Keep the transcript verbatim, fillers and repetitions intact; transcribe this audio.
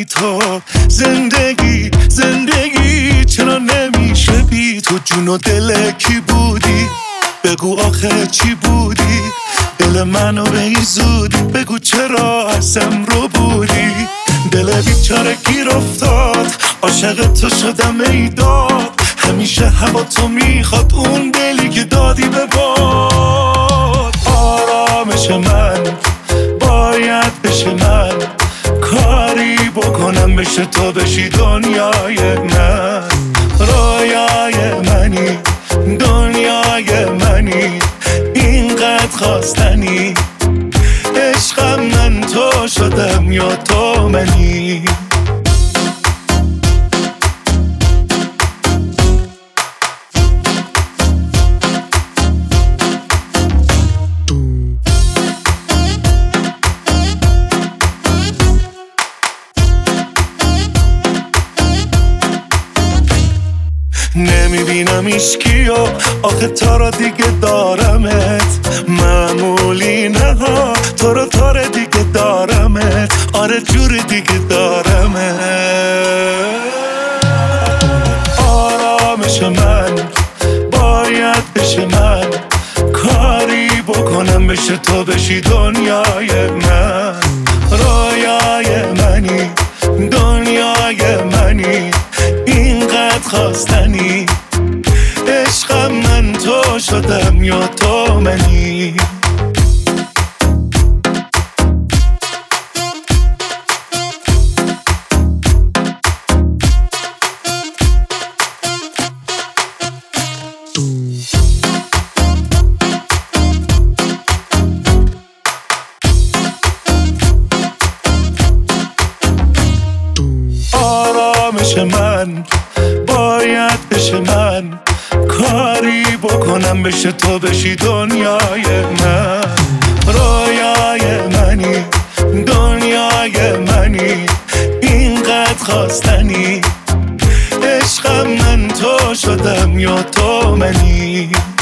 بی تو. زندگی زندگی چرا نمیشه بی تو؟ جون و دل کی بودی؟ بگو آخه چی بودی؟ دل منو به این زودی بگو چرا ازم رو بودی؟ دل بیچاره گیر افتاد، عاشق تو شدم ای داد. همیشه هوا تو میخواد، اون دلی که دادی به باد. آرامش من باید بشه من، کاری بکنم بشه تو بشی دنیای من. رویای منی، دنیای منی، اینقدر خواستنی. عشقم من تو شدم یا تو منی؟ نمیبینم ایشکیو، آخه تا را دیگه دارمت. معمولی نه ها، تو رو تا را دیگه دارمت. آره جور دیگه دارمت. آرامش من باید بشه من، کاری بکنم بشه تو بشی دنیای من. رویای منی، دنیای منی، اینقدر خواستنی. عشقم من تو شدم یا تو منی؟ آرامش من باید بشه من، کاری بکنم بشه تو بشی دنیای من. رویای منی، دنیای منی، اینقدر خواستنی. عشقم من تو شدم یا تو منی؟